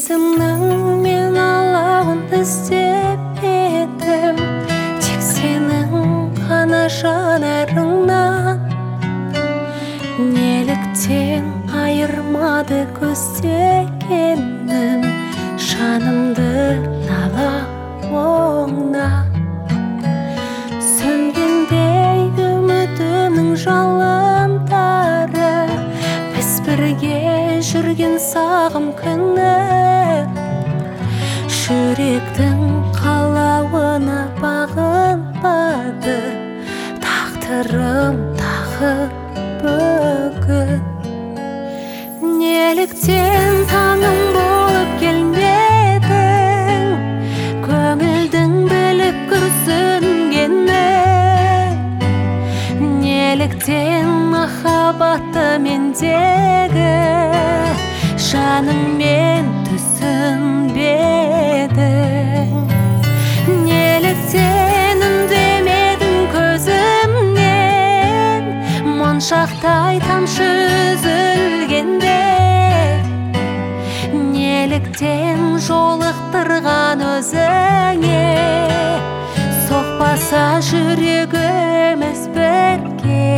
өзімнің мен алауын іздеп едім, тек сенің ғана жанарыңнан. Неліктен айырмады көздегенім жанымды нала оңнан? Сөнгендей үмітімнің жалындары, біз бірге жүрген сағым күні, жүректің қалауына бағынбады тағдырым тағы бүгін. Неліктен таңым болып келмедің, көңілдің біліп күрсінгені? Неліктен махаббатты мендегі жаныңмен түсінбедің? Неліктен үндемедің көзімнен моншақтай тамшы үзілгенде? Неліктен жолықтырған өзіңе соқпаса жүрегіміз бірге?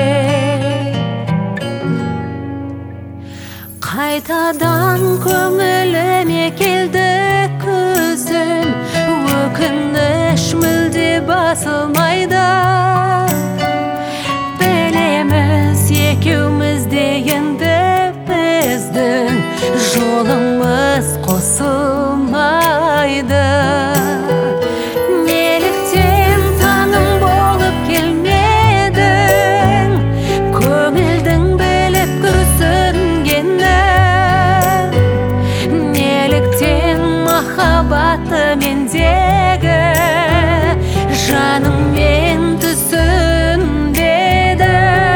Қайтадан көңіліме келді күзім, өкініш мүлде басылмайды. Білеміз екеуміз де енді біздің жолымыз қосылмайды. Неліктен таңым болып келмедің, көңілдің біліп күрсінгені? Неліктен махаббатты мендегі жаныңмен түсінбедің?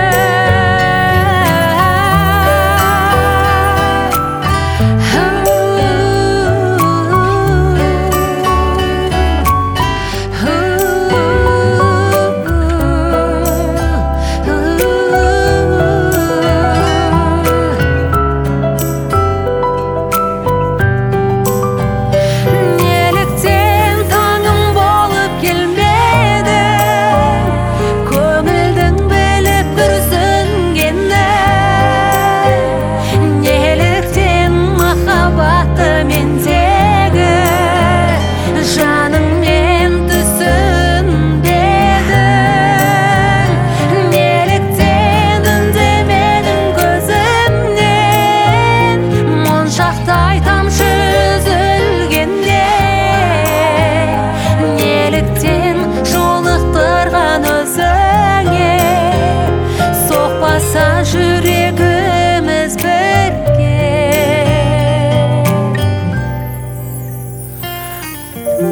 Жүрегіміз бірге.